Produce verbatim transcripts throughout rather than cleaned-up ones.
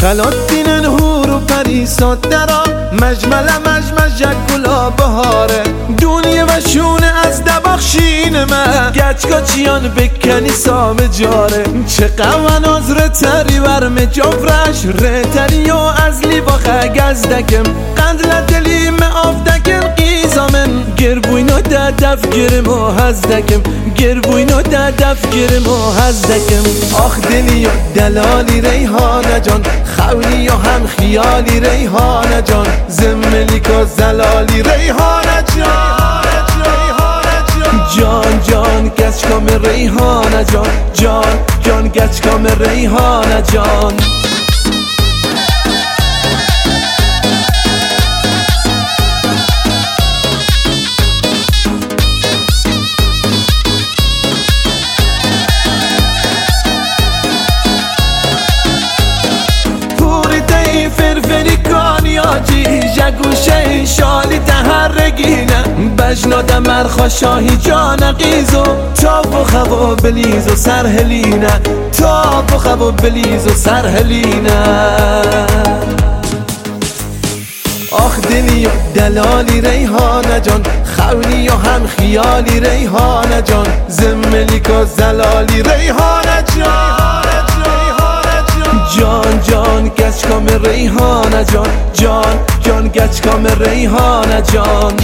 خلات دینن هور و پریسات درا مجمل مجمج گلا بهاره دونیه و شونه از دباخشین من گچگا چیان بکنی سام جاره چه قوان از رتری ورم جفرش رتری و از لیباخه گزدکم قندل دلیم آفدکم قیزامن گربوینو ددف گرم و هزدکم گربوینو ددف گرم و هزدکم آخ دلی و دلالی ریحانه جان خولی و هم خیالی ریحانه جان زملی که زلالی ریحانه جان جان جان گچکام ریحانه جان جان جان گچکام ریحانه جان جگوشه شالی تهرگینه بجناد مرخا شاهی جان قیزو تاب و خوا بلیز و سرهلینه تاب و خوا بلیز و سرهلینه آخ دلی و دلالی ریحانه جان خولی و هم خیالی ریحانه جان زملی که زلالی ریحانه جان جان جان گچکام ریحانه جان جان جان گچکام ریحانه جان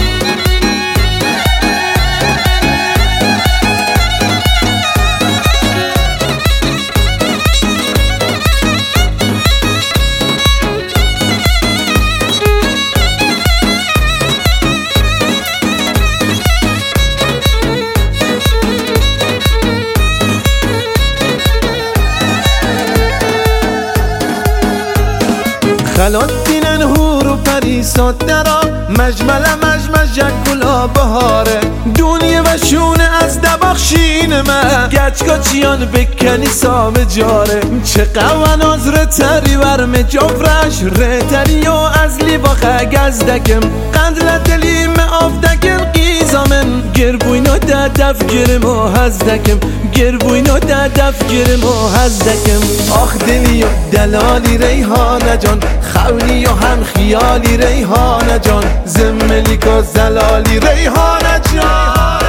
خلات دینن هور و پریسات درا مجمل مجمج گلا بهاره دونیه و شونه از دباخشین من گچگا چیان بکنی سام جاره چه قوان از رتری ورم جفرش رتری و از لیباخه گزدکم قندل دلیم آفدکم قیزامن گربوینو ددف گرم و هزدکم گربوینو ددف گرم و هزدکم آخ دلی و دلالی ریحانه جان خولی و هم خیالی ریحانه جان زملی که زلالی ریحانه جان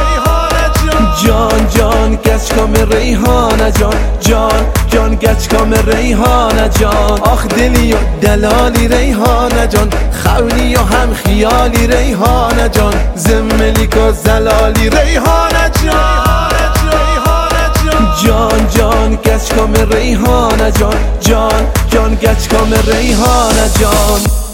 جان جان گچکام ریحانه جان جان جان گچکام ریحانه جان آخ دلی و دلالی ریحانه جان خولی و هم خیالی ریحانه جان زملی که زلالی ریحانه جان جان جان گچکام ریحانه جان جان جان گچکام ریحانه جان